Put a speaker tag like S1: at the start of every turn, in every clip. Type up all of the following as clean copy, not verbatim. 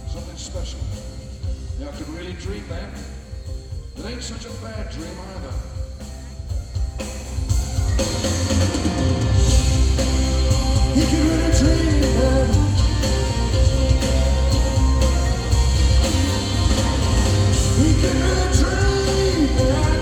S1: Something special. Yeah, I could really dream that. It ain't such a bad dream either. You could really dream that. You could really dream that.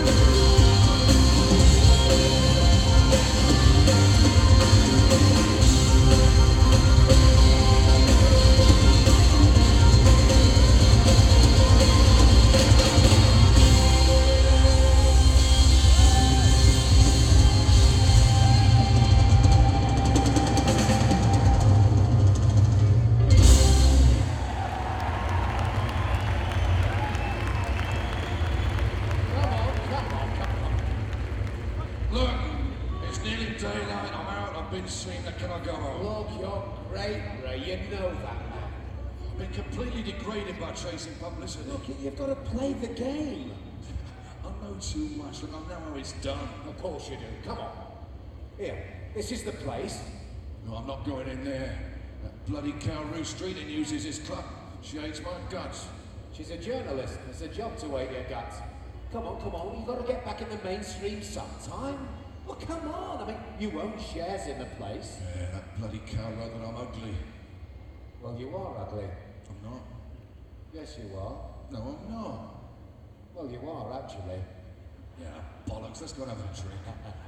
S1: Look, it's nearly daylight. I'm out. I've been seen. Can I go home?
S2: Look, you're great, Ray. You know that, man.
S1: I've been completely degraded by chasing publicity.
S2: Look, you've got to play the game.
S1: I know too much. Look, I know how it's done.
S2: Of course you do. Come on. Here, this is the place.
S1: No, I'm not going in there. That bloody cow Ruth Streeting uses his club. She hates my guts.
S2: She's a journalist. It's a job to hate your guts. Come on. You've got to get back in the mainstream sometime. Well, come on. I mean, you own shares in the place.
S1: Yeah, that bloody cow wrote that I'm ugly.
S2: Well, you are ugly.
S1: I'm not.
S2: Yes, you are.
S1: No, I'm not.
S2: Well, you are, actually.
S1: Yeah, bollocks. Let's go and have a drink.